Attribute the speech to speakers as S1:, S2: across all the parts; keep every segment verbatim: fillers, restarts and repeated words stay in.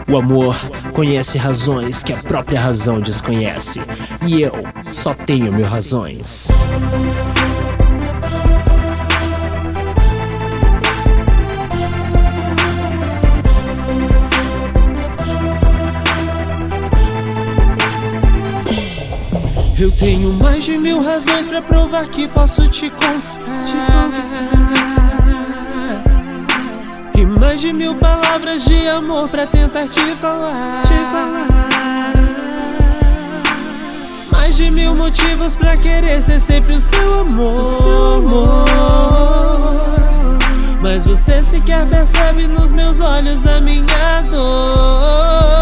S1: O amor conhece razões que a própria razão desconhece. E eu só tenho mil razões.
S2: Eu tenho mais de mil razões pra provar que posso te conquistar, te conquistar. E mais de mil palavras de amor pra tentar te falar, te falar. Mais de mil motivos pra querer ser sempre o seu amor, o seu amor. Mas você sequer percebe nos meus olhos a minha dor.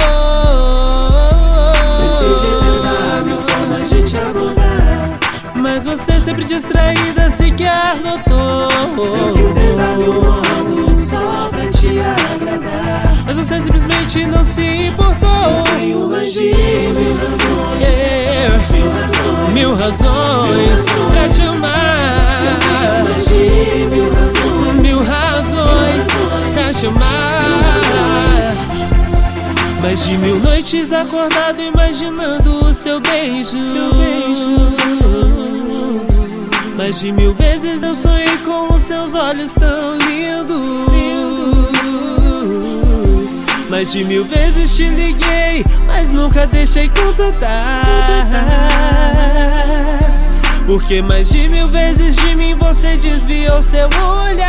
S2: Mas você sempre distraída sequer notou.
S3: Eu quis tentar meu modo só pra te agradar,
S2: mas você simplesmente não se importou.
S3: Eu tenho mais de mil razões,
S2: yeah.
S3: Mil razões,
S2: mil razões pra te amar.
S3: Eu tenho mais de mil razões,
S2: Mil razões pra te amar. Mais de mil noites acordado imaginando o seu beijo, seu beijo. Mais de mil vezes eu sonhei com os seus olhos tão lindos, lindos. Mais de mil vezes te liguei, mas nunca deixei completar. Porque mais de mil vezes de mim você desviou seu olhar.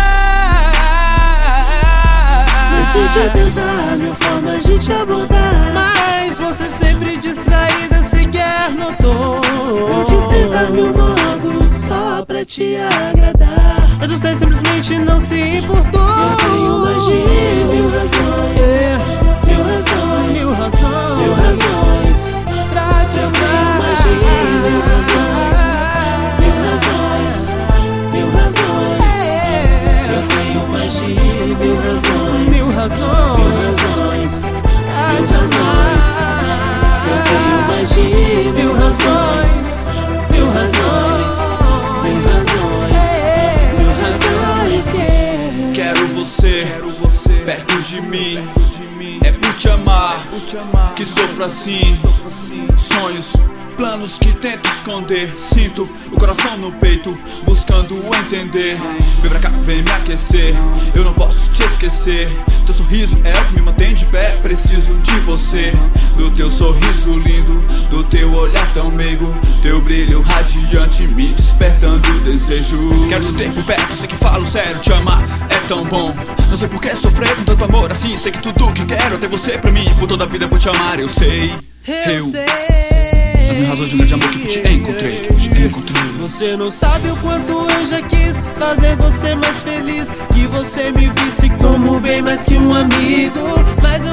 S3: Decidi tentar mil formas de te abordar,
S2: mas você sempre distraída sequer notou.
S3: Eu quis tentar meu modo só pra te agradar,
S2: mas você simplesmente não se importou.
S3: Eu tenho mais de mil razões,
S2: yeah.
S3: Mil razões,
S2: Mil razões,
S3: mil razões
S2: pra te amar.
S3: mais de mil razões, mil razões, mil razões.
S2: Yeah.
S3: Eu tenho mais de mil razões,
S2: Mil razões,
S3: mil razões,
S2: pra
S3: mil
S2: te
S3: razões.
S2: amar.
S3: Eu tenho mais de mil razões, mil razões, mil razões, mil razões, yeah.
S4: Quero você, perto de mim. É por te amar que sofro assim. Sonhos, planos que tento esconder. Sinto o coração no peito, buscando entender. Vem pra cá, vem me aquecer. Eu não posso te esquecer. Teu sorriso é o que me mantém de pé. Preciso de você, do teu sorriso lindo, do teu olhar tão meigo, teu brilho radiante me despertando desejo. Quero te ter por perto, sei que falo sério. Te amar é tão bom. Não sei por que sofrer com tanto amor assim. Sei que tudo que quero é ter você pra mim. Por toda a vida eu vou te amar, eu sei.
S2: Eu, eu sei.
S4: As minhas razões de um grande amor que por te encontrei, que por te encontrei.
S2: Você não sabe o quanto eu já quis fazer você mais feliz, que você me visse como bem mais que um amigo. Mas eu